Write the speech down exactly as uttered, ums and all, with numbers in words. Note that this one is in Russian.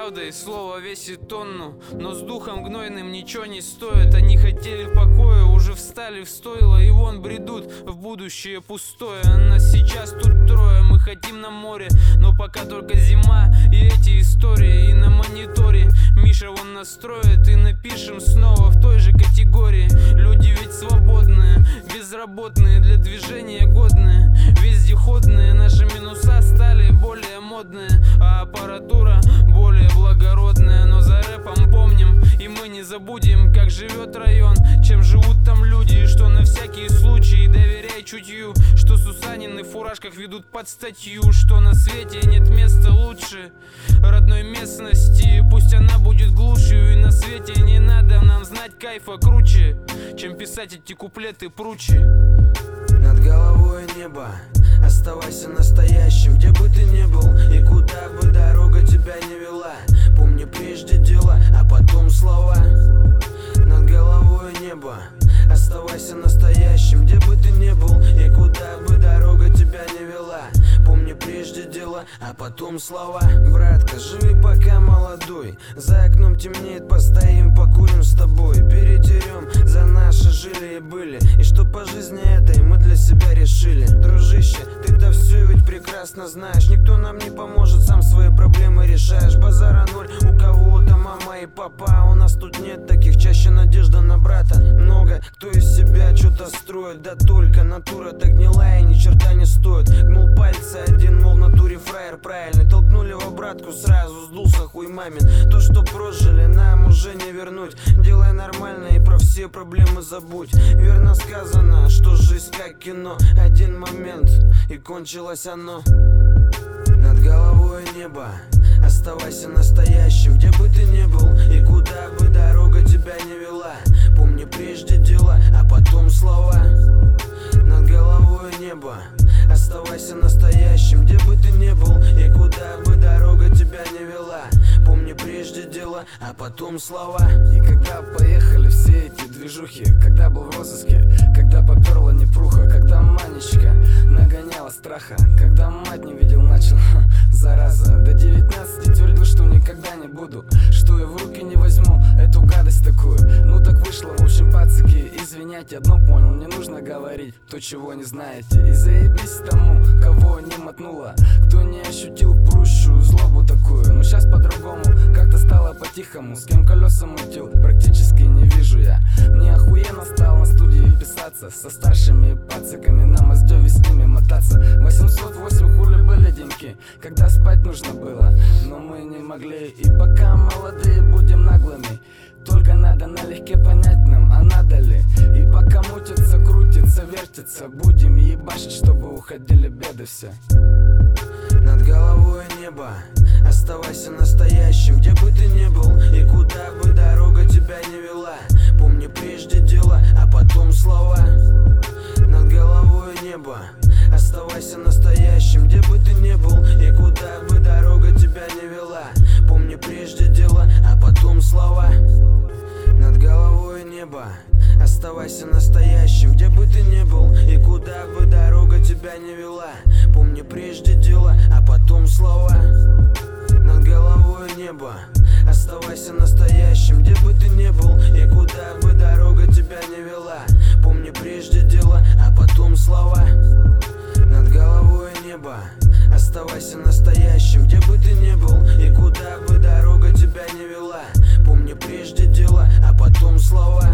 природой слово весит тонну, но с духом гнойным ничего не стоит. Они хотели покоя, уже встали в стойло и вон бредут в будущее пустое. Нас сейчас тут трое, мы хотим на море, но пока только зима и эти истории. И на мониторе Миша вон настроит, и напишем снова в той же категории. Люди ведь свободные, безработные, для движения годные, вездеходные. Наши минуса стали более модные, а аппаратура более благородная. Но за рэпом помним, и мы не забудем, как живет район, чем живут там люди. И что на всякий случай доверяй чутью, что Сусанины в фуражках ведут под статью, что на свете нет места лучше родной местности. Пусть она будет глушью, и на свете не надо нам знать кайфа круче, чем писать эти куплеты пруче. Над головой небо, оставайся настоящим, где бы ты ни был и куда бы дорога тебя не вела. Помни прежде дела, а потом слова. Над головой небо, оставайся настоящим, где бы ты ни был и куда бы дорога тебя не вела. Помни прежде дела, а потом слова. Братка, живи пока молодой, за окном темнеет, постоим, покурим с тобой, перетерем за наши жили и были, и что по жизни этой мы для себя решили. Дружище, ты-то все ведь прекрасно знаешь, никто нам не поможет, сам свои проблемы решаешь. Базара ноль, у кого-то мама и папа, а у нас тут нет таких, чаще надежда на брата. Много кто из себя что-то строит, да только натура-то гнилая, ни черта не стоит. Гнул пальцы один, мол, в натуре фраер правильный, толкнули в обратку, сразу сдулся хуй мамин. То, что прожили, нам уже не вернуть, делай нормально и про все проблемы забудь. Верно сказано, что жизнь как кино, один момент и кончилось оно. Над головой небо, оставайся настоящим, где бы ты ни был и куда бы дорога тебя не вела. Помни прежде дела, а потом слова. Над головой небо, оставайся настоящим, где бы ты ни был и куда бы дорога тебя не вела. Помни прежде дела, а потом слова. И когда поехали все эти движухи, когда был в розыске, когда поперла непруха, когда Манечка нагоняла страха, когда мать не видел, начал, ха, зараза. До девятнадцати твердил, что никогда не буду, что и в руки не возьму эту гадость такую. Ну так вышло, в общем, пацаки, извиняйте, одно понял, не нужно говорить то, чего не знаете. И заебись тому, кого не мотнуло, кто не ощутил прущую злобу такую. Но сейчас по-другому, как-то стало по-тихому, с кем колеса мутил, практически не вижу я. Мне охуенно стало на студии писаться, со старшими пацаками на Моздёве с ними мотаться. восемьсот восемь хули были деньки, когда спать нужно было, но мы не могли. И пока молодые будем наглыми, только надо налегке понять нам, а надо ли. И пока мутится, крутится, вертится, будем ебашить, чтобы уходили беды все. Над головой небо, оставайся настоящим, где бы ты ни был и куда бы дорога тебя не вела. Помни прежде дела, а потом слова. Над головой небо, оставайся настоящим, где бы ты ни был и куда бы дорога тебя не вела. Помни прежде дела, а потом слова. Над головой небо, оставайся настоящим, где бы ты ни был и куда бы дорога тебя не вела. Помни прежде дела, а потом слова. Над головой небо, оставайся настоящим, где бы ты ни был и куда бы дорога тебя не вела. Помни прежде дела, а потом слова. Над головой небо, оставайся настоящим, где бы ты ни был и куда бы дорога тебя не вела. Помни прежде дела, а потом слова.